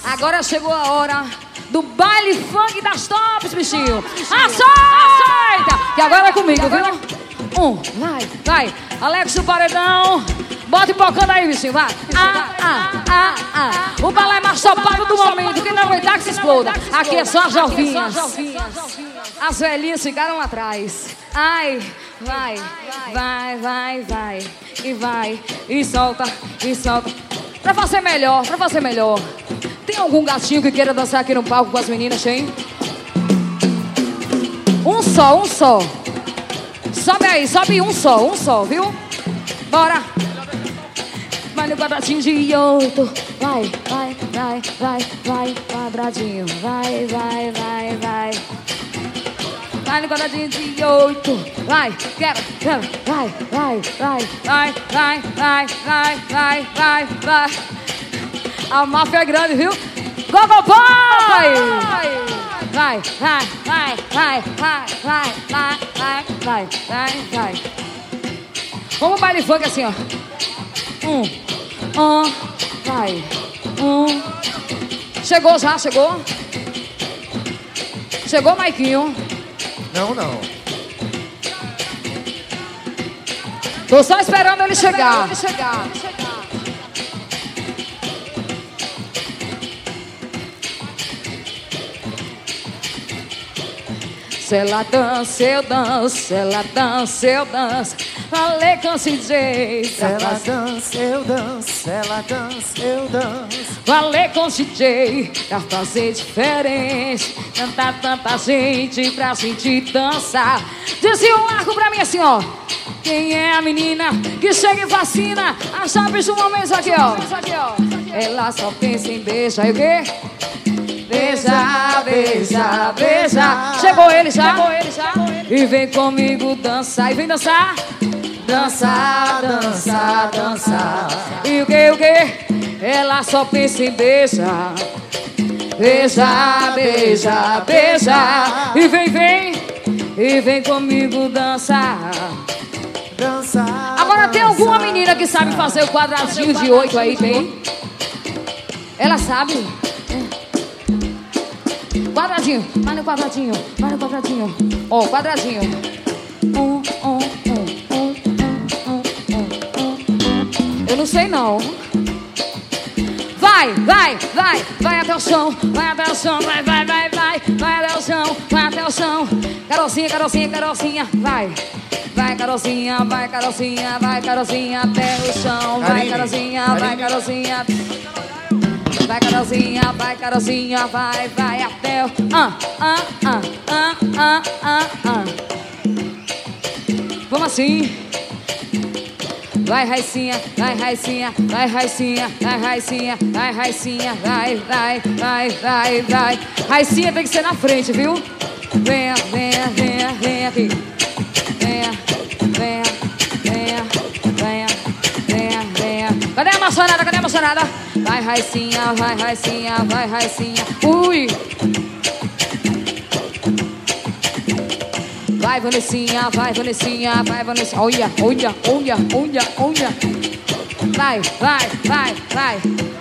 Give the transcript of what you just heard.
Agora chegou a hora do baile funk das tops, bichinho. Aceita! Que agora é comigo, viu? Vai. Alex do paredão. Bota pipocando aí, bichinho, vai. O balé mais topado do momento. Quem não aguentar que se exploda. Aqui é só as jovinhas. As velhinhas ficaram lá atrás. Ai, vai. E vai, e solta. Pra fazer melhor. Tem algum gatinho que queira dançar aqui no palco com as meninas, hein? Um só. Sobe aí, sobe um só, viu? Bora. Vai no quadradinho de 8. Vai, quadradinho. Vai. Vai no quadradinho de 8. Vai, quero. Vai. A máfia é grande, viu? Go, pai! Vai. Vamos baile funk assim, ó. Vai. Chegou já, chegou? Chegou, Maiquinho? Não. Tô só esperando ele chegar. Se ela dança, eu danço. Falei com o DJ. Se ela dança, eu danço. Falei com o DJ pra fazer diferente. Cantar tanta gente pra gente dançar. Dizia um arco pra mim assim, ó. Quem é a menina que chega e fascina? A chave de um momento aqui, ó. Ela só pensa em beijar. E o quê? Beija. Chegou ele já. E vem comigo dançar. E vem dançar. Dançar. E o quê? Ela só pensa em beijar. Beija. E vem comigo dançar. Agora tem alguma menina que sabe fazer o quadradinho de 8 aí, tem? Ela sabe? Quadradinho, vai no quadradinho. Ó, quadradinho. Eu não sei não. Vai até o chão. Vai até o chão. Carocinha. Vai, Carocinha, até o chão. Vai, Carocinha. Vai, Carocinha, vai até o... Vamos assim. Vai, Raicinha. Vai. Raicinha tem que ser na frente, viu? Vem aqui. Venha. Cadê a maçonada? Vai, Raicinha. Ui! Vai, Vanessinha. Olha. Vai.